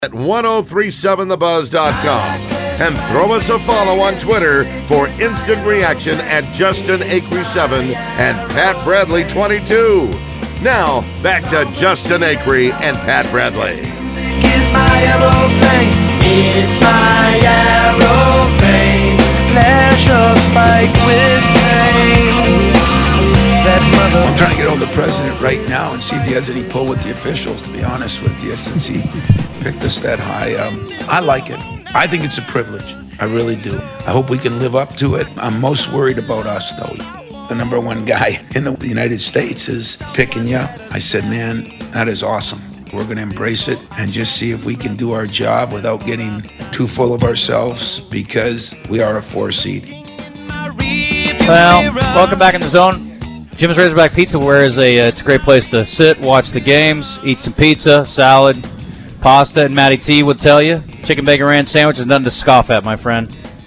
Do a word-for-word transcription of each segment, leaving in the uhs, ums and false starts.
at ten thirty-seven the buzz dot com and throw us a follow on Twitter for instant reaction at Justin Acree seven and Pat Bradley twenty-two. Now, back to Justin Acree and Pat Bradley. It's my aeroplane, it's my aeroplane, flash of spike with pain. That mother. I'm trying to get hold of the president right now and see if he has any pull with the officials, to be honest with you, since he picked us that high. Um, I like it. I think it's a privilege. I really do. I hope we can live up to it. I'm most worried about us, though. The number one guy in the United States is picking you. I said, man, that is awesome. We're going to embrace it and just see if we can do our job without getting too full of ourselves, because we are a four seed. Well, welcome back in the zone. Jim's Razorback Pizza, where is a uh, it's a great place to sit, watch the games, eat some pizza, salad, pasta, and Matty T would tell you. Chicken bacon ranch sandwich is nothing to scoff at, my friend.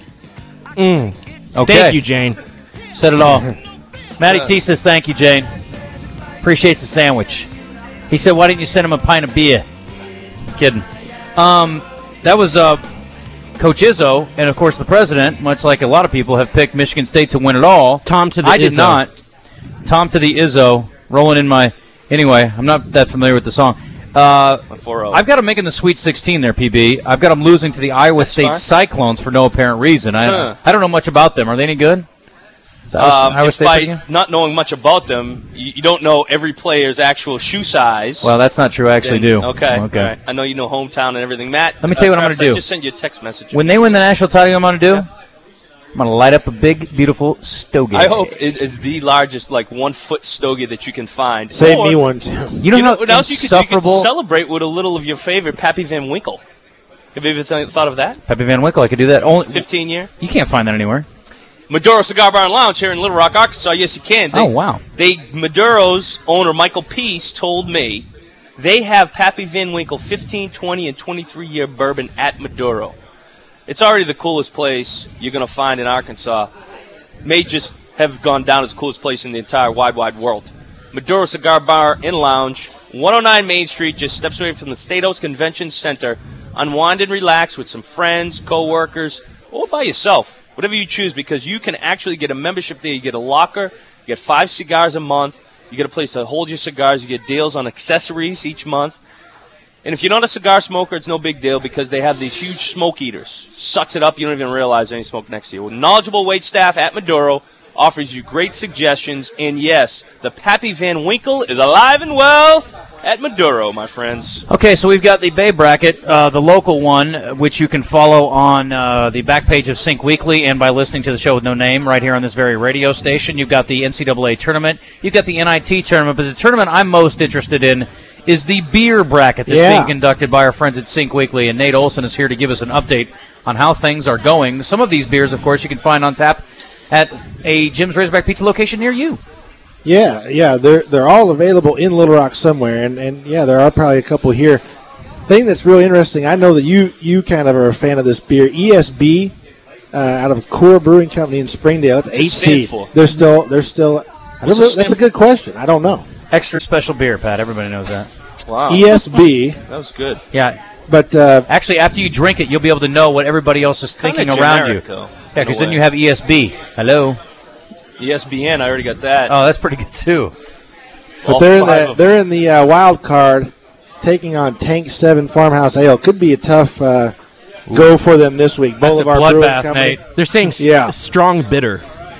Mm. Okay. Thank you, Jane. Said it all. Matty T says thank you, Jane. Appreciates the sandwich. He said, why didn't you send him a pint of beer? Kidding. Um, that was uh, Coach Izzo, and, of course, the president, much like a lot of people, have picked Michigan State to win it all. Tom to the I did Izzo. not. Tom to the Izzo, rolling in my... Anyway, I'm not that familiar with the song. Uh, I've got them making the Sweet sixteen there, P B. I've got them losing to the Iowa That's State fine. Cyclones for no apparent reason. I Huh. I don't know much about them. Are they any good? Is Iowa, Um, Iowa State pretty despite good? not knowing much about them, you, you don't know every player's actual shoe size. Well, that's not true. I actually Then- do. Okay. Okay. all right. I know you know hometown and everything. Matt, Let me tell you uh, what I'm Travis, gonna I do. just send you a text message. When they win the national title, you know what I'm going to do? I'm going to light up a big, beautiful stogie. I hope it is the largest, like, one-foot stogie that you can find. Save Or, me one, too. You know, how what else you could, you could insufferable... celebrate with a little of your favorite Pappy Van Winkle. Have you ever th- thought of that? Pappy Van Winkle, I could do that. Only fifteen year? You can't find that anywhere. Maduro Cigar Bar and Lounge here in Little Rock, Arkansas. Yes, you can. They, Oh, wow. They Maduro's owner, Michael Peace, told me they have Pappy Van Winkle fifteen, twenty, and twenty-three year bourbon at Maduro. It's already the coolest place you're going to find in Arkansas. May just have gone down as the coolest place in the entire wide, wide world. Maduro Cigar Bar and Lounge, one oh nine Main Street, just steps away from the State House Convention Center. Unwind and relax with some friends, co-workers, or by yourself. Whatever you choose, because you can actually get a membership there. You get a locker, you get five cigars a month, you get a place to hold your cigars, you get deals on accessories each month. And if you're not a cigar smoker, it's no big deal, because they have these huge smoke eaters. Sucks it up, you don't even realize any smoke next to you. Well, knowledgeable wait staff at Maduro offers you great suggestions, and yes, the Pappy Van Winkle is alive and well at Maduro, my friends. Okay, so we've got the Bay Bracket, uh, the local one, which you can follow on uh, the back page of Sync Weekly and by listening to the show with no name right here on this very radio station. You've got the N C double A tournament. You've got the N I T tournament, but the tournament I'm most interested in is the beer bracket that's Yeah. being conducted by our friends at Sync Weekly, and Nate Olson is here to give us an update on how things are going. Some of these beers, of course, you can find on tap at a Jim's Razorback Pizza location near you. Yeah, yeah, they're they're all available in Little Rock somewhere, and, and yeah, there are probably a couple here. Thing that's really interesting, I know that you you kind of are a fan of this beer, E S B, uh, out of Core Brewing Company in Springdale. It's What's it eight stand seed. for? They're still they're still. I What's don't it know, stand that's a good question. I don't know. Extra special beer, Pat. Everybody knows that. Wow. E S B, That was good. Yeah. but uh, Actually, after you drink it, you'll be able to know what everybody else is Kinda thinking around you. generic, though, Yeah, in a because then way. you have E S B. Hello. E S B N, I already got that. Oh, that's pretty good, too. but All they're in five the of they're in the uh, wild card, taking on Tank Seven Farmhouse Ale. Could be a tough uh, go for them this week. That's a Boulevard Brewing bloodbath, Company. Nate. They're saying s- Yeah. strong bitter.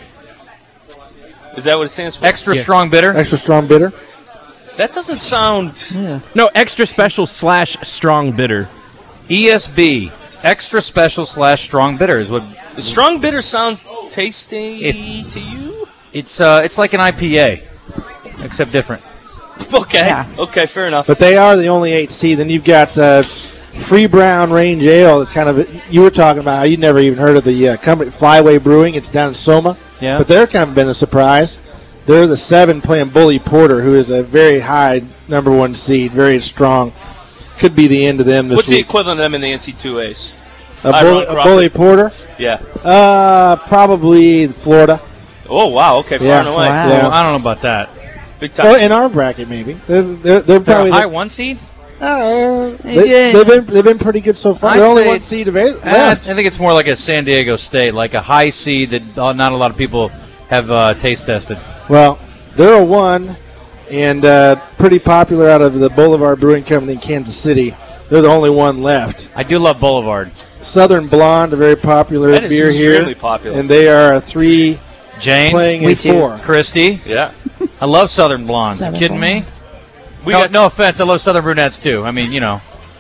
Is that what it stands for? Extra Yeah. strong bitter. Extra strong bitter. That doesn't sound... No, extra special slash strong bitter. E S B. Extra special slash strong bitter is what Does strong bitter sound tasty If- to you? it's. Uh, it's like an I P A, except different. Okay. Yeah. Okay, fair enough. But they are the only eight seed. Then you've got uh, Free Brown Range Ale. That kind of you were talking about. How you never even heard of the uh, company Flyway Brewing. It's down in Soma. Yeah. But they're kind of been a surprise. They're the seven playing Bully Porter, who is a very high number one seed, very strong. Could be the end of them this What's the week. equivalent of them in the N C double A's? A, Hi, bully, Ron a Bully Porter? Yeah. Uh, probably Florida. Oh, wow. Okay, far Yeah. and away. Wow. Yeah. I don't know about that. Big time. Well, in our bracket, maybe. They're, they're, they're They're probably a high the, one seed. Uh, He they, did. they've been they've been pretty good so far. I'd They're only say one it's- seed ava- I, I left. think it's more like a San Diego State, like a high seed that uh, not a lot of people have uh, taste tested. Well, they're a one, and uh, pretty popular out of the Boulevard Brewing Company in Kansas City. They're the only one left. I do love Boulevard. Southern Blonde, a very popular That is beer here, extremely popular. and they are a three Jane, playing We a too. four. Christy, Yeah. I love Southern Blondes. Southern you kidding me? We no, got, no offense, I love Southern Brunettes too. I mean, you know,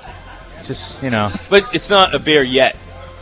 just you know, But it's not a beer yet.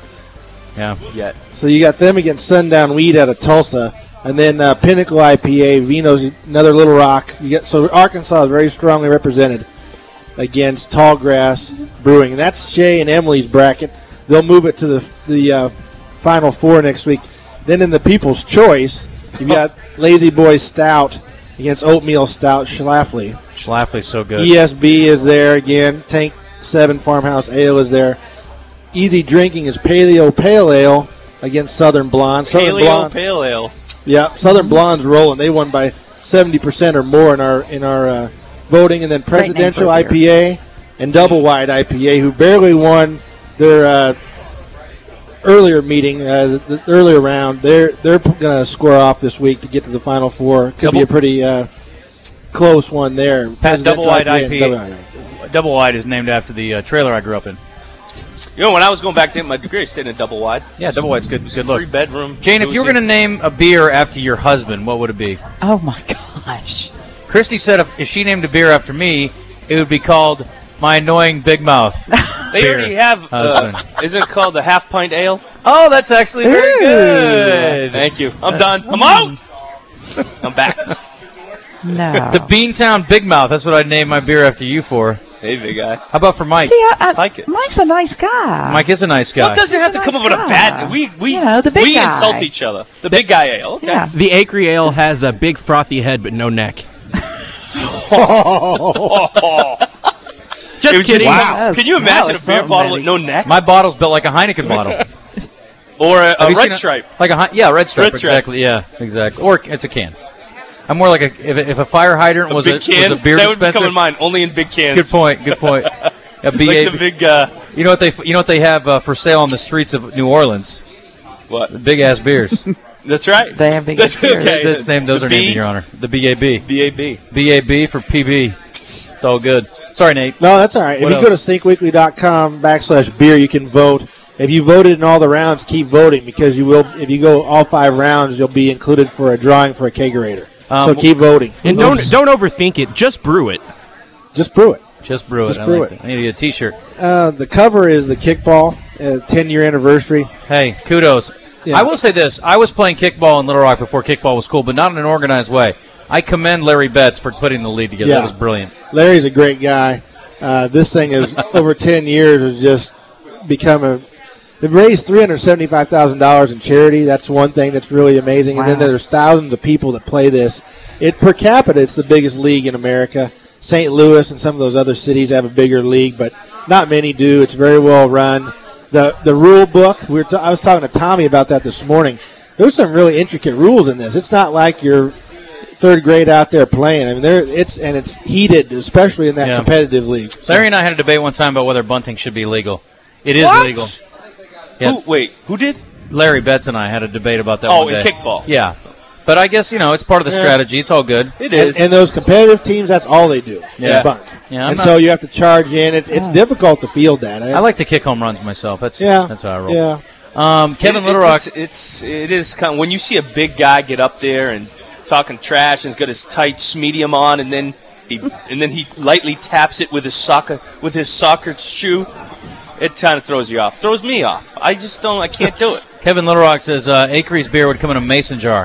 yeah. Yet. So you got them against Sundown Weed out of Tulsa, and then uh, Pinnacle I P A, Vino's another Little Rock. You get, so Arkansas is very strongly represented against Tallgrass Brewing, and that's Shay and Emily's bracket. They'll move it to the the uh, Final Four next week. Then in the People's Choice, you've got Lazy Boy Stout against Oatmeal Stout Schlafly. Schlafly's so good. E S B is there again. Tank seven Farmhouse Ale is there. Easy Drinking is Paleo Pale Ale against Southern Blonde. Southern Paleo Blonde, Pale Ale. yeah, Southern Blonde's rolling. They won by seventy percent or more in our in our uh, voting. And then Great name Presidential for a I P A and Double Wide I P A, who barely won their uh, earlier meeting, uh, the, the earlier round. They're they're going to score off this week to get to the Final Four. Could Double- be a pretty uh, close one there. Pat, Double Wide I P A. and Double Wide. Double Wide is named after the uh, trailer I grew up in. You know, when I was going back to get my degree, I stayed in a double wide. Yeah, Double Wide's good. Good look. Three bedroom. Jane, if you were going to name a beer after your husband, what would it be? Oh my gosh. Christy said if, if she named a beer after me, it would be called My Annoying Big Mouth. They beer already have. Uh, husband. isn't it called the half pint ale? Oh, that's actually very Ooh. good. Thank you. I'm done. I'm out. I'm back. No. The Beantown Big Mouth. That's what I'd name my beer after you for. Hey, big guy. How about for Mike? See, I, I like it. Mike's a nice guy. Mike is a nice guy. Well, it doesn't He's have a to come nice up with a guy. bad. We we You know, the big we guy. insult each other. The big guy ale. Okay. Yeah. The Acre Ale has a big frothy head but no neck. Oh, Just it was kidding. just- Wow. Can you That imagine was a beer something, bottle Manny. with no neck My bottle's built like a Heineken bottle. or a, Have a you red seen a- stripe? Like a Hi- yeah, red stripe. Red stripe. Exactly. Yeah, exactly. Or it's a can. I'm more like a if, if a fire hydrant A was a, big can. was a beer that would dispenser. become in mine. Only in big cans. Good point. Good point. A B A. Like the big. Uh, you know what they you know what they have uh, for sale on the streets of New Orleans? what? Big ass beers. That's right. They have big That's beers. okay. That's named. Those The are named B- in your honor. The B A B. B A B. B A B for P B. It's all good. Sorry, Nate. No, that's all right. What if you go to else? syncweekly.com backslash beer, you can vote. If you voted in all the rounds, keep voting because you will. If you go all five rounds, you'll be included for a drawing for a kegerator. Um, so keep voting. And don't Oops. don't overthink it. Just brew it. Just brew it. Just brew it. Just I brew like it. that. I need to get a T-shirt. Uh, the cover is the kickball, uh, ten-year anniversary. Hey, kudos. Yeah. I will say this. I was playing kickball in Little Rock before kickball was cool, but not in an organized way. I commend Larry Betts for putting the league together. Yeah. That was brilliant. Larry's a great guy. Uh, this thing is over ten years has just become a. They've raised three hundred seventy-five thousand dollars in charity. That's one thing that's really amazing. And then Wow. there's thousands of people that play this. It per capita, it's the biggest league in America. Saint Louis and some of those other cities have a bigger league, but not many do. It's very well run. The the rule book. We were t- I was talking to Tommy about that this morning. There's some really intricate rules in this. It's not like you're third grade out there playing. I mean, there it's and it's heated, especially in that Yeah. competitive league. So- Larry and I had a debate one time about whether bunting should be legal. It is What? legal. Yeah. Who, wait, who did? Larry Betts and I had a debate about that Oh, one in day. kickball. Yeah. But I guess, you know, it's part of the Yeah. strategy. It's all good. It And, is. and those competitive teams, that's all they do. Yeah. Is bunt. Yeah, I'm and not- so you have to charge in. It's it's difficult to field that. I like to kick home runs myself. That's Yeah. that's how I roll. Yeah. Um, Kevin It- Little Rock. It's, it's it is kind of, when you see a big guy get up there and talking trash and he's got his tights medium on and then he and then he lightly taps it with his soccer with his soccer shoe. It kind of throws you off. Throws me off. I just don't. I can't do it. Kevin Little Rock says uh, Acre's beer would come in a mason jar.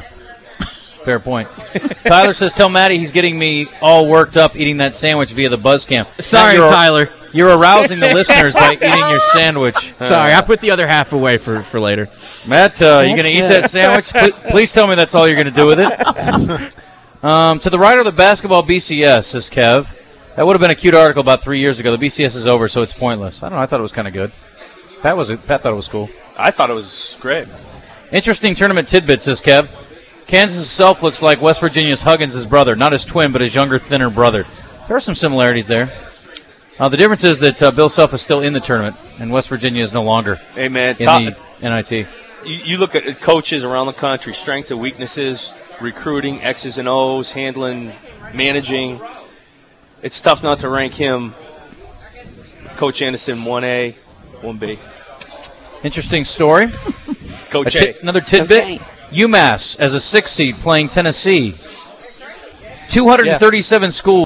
Fair point. Tyler says, tell Maddie he's getting me all worked up eating that sandwich via the buzz cam. Sorry, Matt, you're, Tyler. You're arousing the listeners by eating your sandwich. Sorry, I put the other half away for, for later. Matt, uh, you going to That's eat good. that sandwich? Please, please tell me that's all you're going to do with it. Um, to the writer of the basketball B C S, says Kev. That would have been a cute article about three years ago. The B C S is over, so it's pointless. I don't know. I thought it was kind of good. Pat was Pat thought it was cool. I thought it was great. Interesting tournament tidbit, says Kev. Kansas itself looks like West Virginia's Huggins' brother. Not his twin, but his younger, thinner brother. There are some similarities there. Uh, the difference is that uh, Bill Self is still in the tournament, and West Virginia is no longer Hey, man, in top, the N I T. you, you look at coaches around the country, strengths and weaknesses, recruiting, X's and O's, handling, managing. It's tough not to rank him, Coach Anderson, one A, one B. Interesting story. Coach A A. ti- another tidbit. Okay. UMass as a six seed playing Tennessee. two hundred thirty-seven schools.